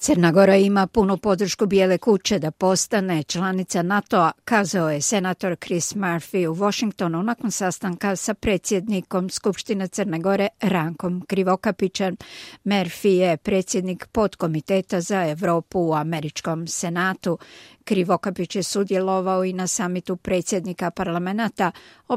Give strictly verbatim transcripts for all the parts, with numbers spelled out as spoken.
Crna Gora ima punu podršku Bijele kuće da postane članica NATO-a, kazao je senator Chris Murphy u Washingtonu nakon sastanka sa predsjednikom Skupštine Crne Gore Rankom Krivokapićem. Murphy je predsjednik podkomiteta za Europu u Američkom senatu. Krivokapić je sudjelovao i na samitu predsjednika parlamenta,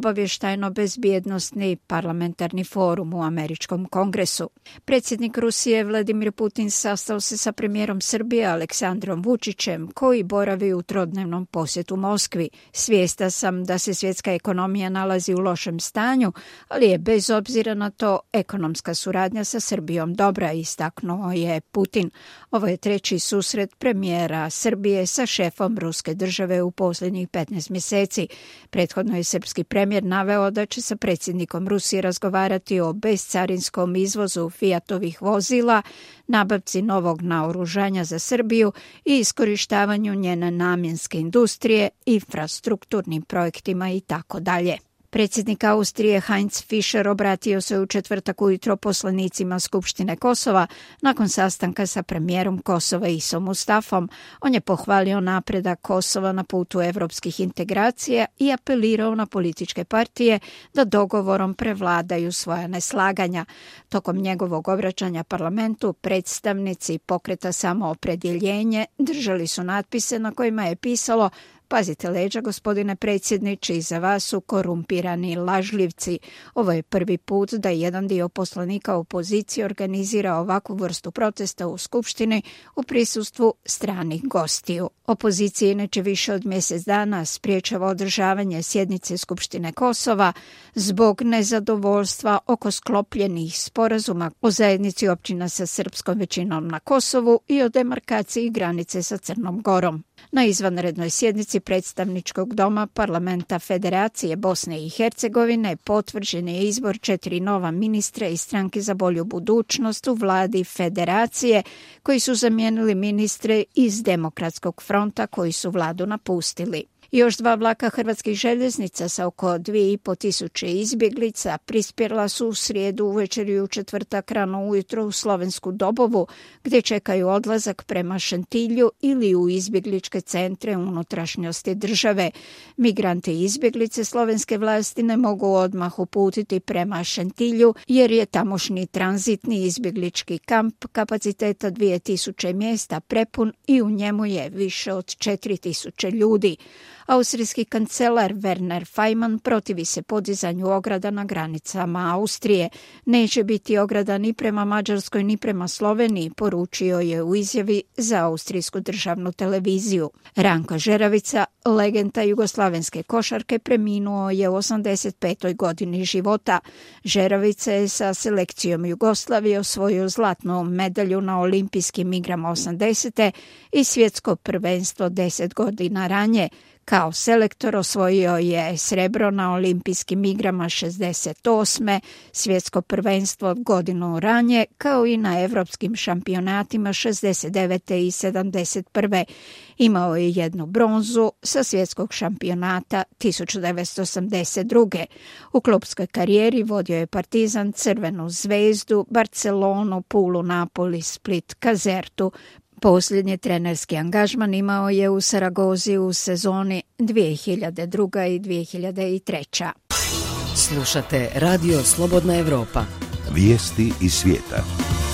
obavještajno-bezbjednosni parlamentarni forum u Američkom kongresu. Predsjednik Rusije Vladimir Putin sastao se sa premijerom Srbije Aleksandrom Vučićem, koji boravi u trodnevnom posjetu Moskvi. Svijesta sam da se svjetska ekonomija nalazi u lošem stanju, ali je bez obzira na to ekonomska suradnja sa Srbijom dobra, istaknuo je Putin. Ovo je treći susret premijera Srbije sa šefom ruske države u posljednjih petnaest mjeseci. Prethodno je srpski premijer naveo da će sa predsjednikom Rusije razgovarati o bezcarinskom izvozu Fiatovih vozila, nabavci novog naoružanja za Srbiju i iskorištavanju njene namjenske industrije, infrastrukturnim projektima i tako dalje. Predsjednik Austrije Heinz Fischer obratio se u četvrtak ujutro poslanicima Skupštine Kosova nakon sastanka sa premijerom Kosova Isom Mustafom. On je pohvalio napredak Kosova na putu evropskih integracija i apelirao na političke partije da dogovorom prevladaju svoja neslaganja. Tokom njegovog obraćanja parlamentu predstavnici pokreta Samoopredjeljenje držali su natpise na kojima je pisalo: "Pazite leđa, gospodine predsjedniče, iza vas su korumpirani lažljivci." Ovo je prvi put da jedan dio poslanika opozicije organizira ovakvu vrstu protesta u Skupštini u prisustvu stranih gostiju. Opozicija inače više od mjesec dana spriječava održavanje sjednice Skupštine Kosova zbog nezadovoljstva oko sklopljenih sporazuma o zajednici općina sa srpskom većinom na Kosovu i o demarkaciji granice sa Crnom Gorom. Na izvanrednoj sjednici predstavničkog doma Parlamenta Federacije Bosne i Hercegovine potvrđen je izbor četiri nova ministra iz Stranke za bolju budućnost u vladi Federacije, koji su zamijenili ministre iz Demokratskog fronta koji su vladu napustili. Još dva vlaka hrvatskih željeznica sa oko dvije i po tisuće izbjeglica prispjela su u srijedu uvečer i u četvrtak rano ujutro u slovensku Dobovu, gdje čekaju odlazak prema Šantilju ili u izbjegličke centre unutrašnjosti države. Migranti i izbjeglice slovenske vlasti ne mogu odmah uputiti prema Šantilju, jer je tamošnji tranzitni izbjeglički kamp kapaciteta dvije tisuće mjesta prepun i u njemu je više od četiri tisuće ljudi. Austrijski kancelar Werner Faymann protivi se podizanju ograda na granicama Austrije. Neće biti ograda ni prema Mađarskoj ni prema Sloveniji, poručio je u izjavi za austrijsku državnu televiziju. Ranko Žeravica, legenda jugoslavenske košarke, preminuo je u osamdeset petoj godini života. Žeravica je sa selekcijom Jugoslavije osvojio zlatnu medalju na olimpijskim igrama osamdesete i svjetsko prvenstvo deset godina ranije. Kao selektor osvojio je srebro na olimpijskim igrama šezdeset osme, svjetsko prvenstvo godinu ranije, kao i na evropskim šampionatima šezdeset devete i sedamdeset prve. Imao je jednu bronzu sa svjetskog šampionata tisuću devetsto osamdeset druge. U klubskoj karijeri vodio je Partizan, Crvenu zvezdu, Barcelonu, Pulu, Napoli, Split, Kazertu. Posljednji trenerski angažman imao je u Saragozi u sezoni dvije hiljade druge i dvije hiljade treće. Slušate Radio Slobodna Evropa. Vijesti iz svijeta.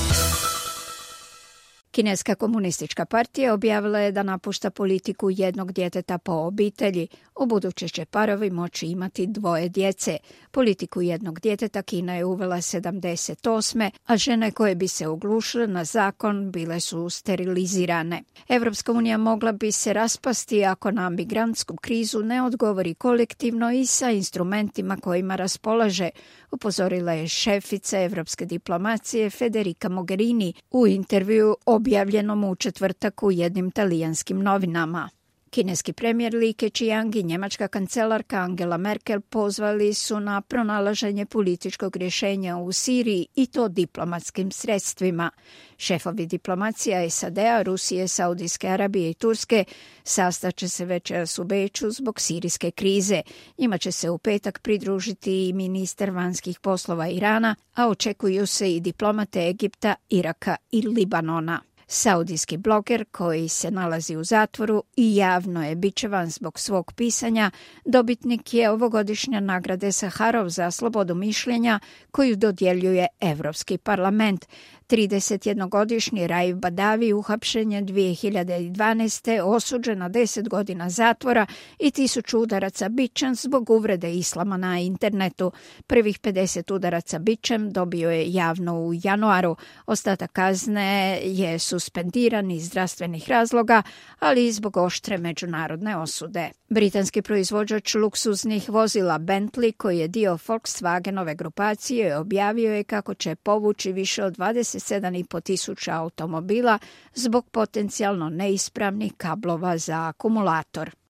Kineska komunistička partija objavila je da napušta politiku jednog djeteta po obitelji. Ubuduće će parovi moći imati dvoje djece. Politiku jednog djeteta Kina je uvela sedamdeset osme, a žene koje bi se oglušile na zakon bile su sterilizirane. Evropska unija mogla bi se raspasti ako na migrantsku krizu ne odgovori kolektivno i sa instrumentima kojima raspolaže, upozorila je šefica evropske diplomacije Federica Mogherini u intervju objavljenom u četvrtak u jednim talijanskim novinama. Kineski premijer Li Keqiang i njemačka kancelarka Angela Merkel pozvali su na pronalaženje političkog rješenja u Siriji i to diplomatskim sredstvima. Šefovi diplomacija S A D-a, Rusije, Saudijske Arabije i Turske sastaće se večeras u Beču zbog sirijske krize. Njima će se u petak pridružiti i ministar vanjskih poslova Irana, a očekuju se i diplomate Egipta, Iraka i Libanona. Saudijski bloger koji se nalazi u zatvoru i javno je bičevan zbog svog pisanja, dobitnik je ovogodišnje nagrade Saharov za slobodu mišljenja koju dodjeljuje Evropski parlament. tridesetjednogodišnji Raif Badavi uhapšen je dvije hiljade dvanaeste. osuđen na deset godina zatvora i tisuću udaraca bičem zbog uvrede islama na internetu. Prvih pedeset udaraca bičem dobio je javno u januaru. Ostatak kazne je suspendiran iz zdravstvenih razloga, ali i zbog oštre međunarodne osude. Britanski proizvođač luksuznih vozila Bentley, koji je dio Volkswagenove grupacije, objavio je kako će povući više od dvadeset sedam i po tisuća automobila zbog potencijalno neispravnih kablova za akumulator.